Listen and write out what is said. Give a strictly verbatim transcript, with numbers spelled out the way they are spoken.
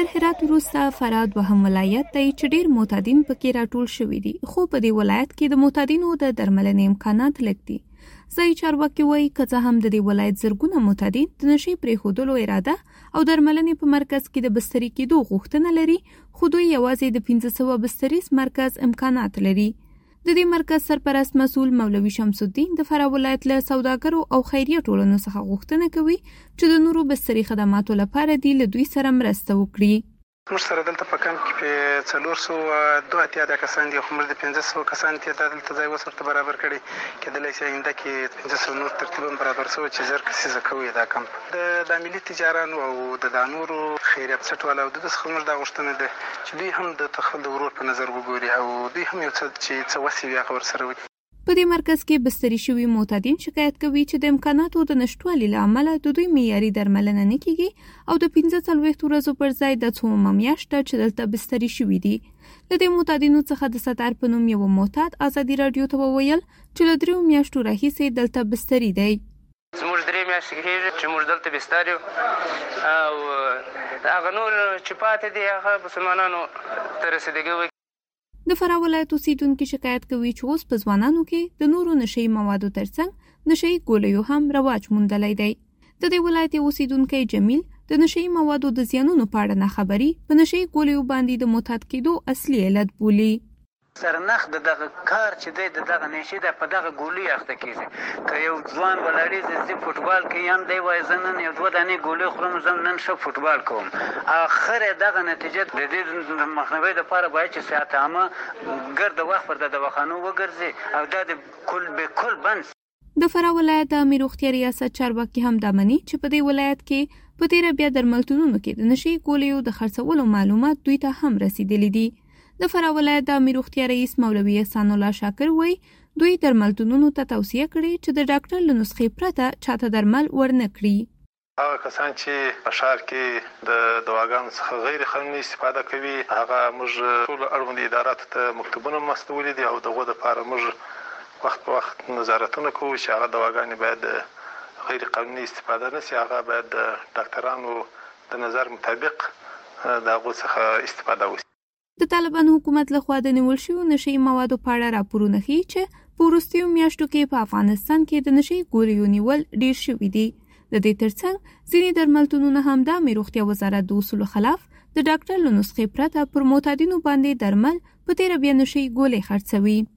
تر هرات وروسته فراه دوهم ولایت دی چې ډېر معتادین پکې راټول شوي دي، خو په دې ولایت کې د معتادینو د درملنې امکانات لږ دي. ځایي چارواکي وایي که څه هم د دې ولایت زرګونه معتادین د نشې پرېښودلو اراده او درملنې په مرکز کې د بستري کېدو غوښتنه لري، خو دوی یوازې د پنځه سوه بستریز مرکز امکانات لري. د دې مرکز سرپرست مسؤل مولوي شمس الدین د فراه ولایت له سوداګرو او خیریه ټولنو څخه غوښتنه کوي چې د نورو بستري خدماتو لپاره دې له دوی سره مرسته وکړي. موږ سره دلته په کمپ کې په څلور سوه دوه اتیا دا کسان دي، خو موږ د پنځه سوه کسان ته دلته ځای اوس ورته برابر کړی، کېدلی شي آینده کې پنځه سوه نور ترتیباً برابر شوی چې زر کسیزه کوي دا کمپ. د دا ملي تجارانو او د دا نورو خیریه بنسټوالو د دې څخه موږ دا غوښتنه ده چې دوی هم د خپل د ورور په نظر وګوري او دوی هم یو څه چې څه وسې وي هغه ورسره وکړي. په دې مرکز کې بستري شوي معتادین شکایت کوي چې د امکاناتو د نشتوالي له امله د دوی معیاري درملنه نه کیږي او د پنځه څلوېښت ورځو پر ځای د څو میاشته چې دلته بستري شوي دي. له دې معتادینو څخه د ستار په نوم یو معتاد ازادي راډیو ته وویل چې له دریو میاشتو راهیسې دلته بستري دی. زموږ درې میاشتې کېږي چې موږ دلته بستر یو او هغه نور چې پاتې دي هغه مسلمانانو ته رسېدګي. د فراه ولایت اوسیدونکي شکایت کوي چې اوس په ځوانانو کې د نورو نشهیي موادو ترڅنګ نشهیي ګولیو هم رواج موندلی دی. د دې ولایت اوسیدونکی جمیل د نشهیي موادو د زیانونو په اړه ناخبري په نشهیي ګولیو باندې د معتاد کېدو اصلي علت بولي. سرنخ د دغه کار چې دی د دغه نشې ده په دغه ګولۍ اخته کېږي. که یو ځوان ولاړېږي زه فوټبال کوي هم دی وایي زه نن یو دوه دانې ګولۍ خورم زه نن ښه فوټبال کوم. اخر یې دغه نتیجه د دې مخنیوي دپاره باید چې ساعت عامه ګرد وخت پر د دواخانو وګرځي او دا د کل بکل بند. د فراه ولایت د امیر روغتیا ریاست چارواکي هم دا مني چې په دې ولایت کې په تېره بیا درملتونونو کې د نشهیي ګولیو د خرڅولو معلومات دوی ته هم رسیدلي دي. د فراه ولایت د امیر روغتیا رئیس مولوي احسان الله شاکر وایي دوی درملتونونو ته توصیه کړې چې د ډاکټر له نسخې پرته چاته درمل ورنه کړي. هغه کسان چې په ښار کې د دواګانو څخه غیر قانوني استفاده کوي هغه موږ ټول اړوند اداراتو ته مکتوبونه مستولي دي او دغه دپاره موږ وخت په وخت نظارتونه کوو چې هغه دواګانې باید غیر قانوني استفاده نه شي، هغه باید د ډاکټرانو د نظر مطابق د هغو څخه استفاده وشي. د طالبانو حکومت لخوا د نیول شویو نشهیي موادو په اړه راپورونه ښیي چې په وروستیو میاشتو کې په افغانستان کې د نشهیي ګولیو نیول ډېر شوي دي. د دې ترڅنګ ځینې درملتونونه هم د امیر روغتیا وزارت د اصولو خلاف د ډاکټر له نسخې پرته پر معتادینو باندې درمل په تېره بیا نشهیي ګولۍ خرڅوي.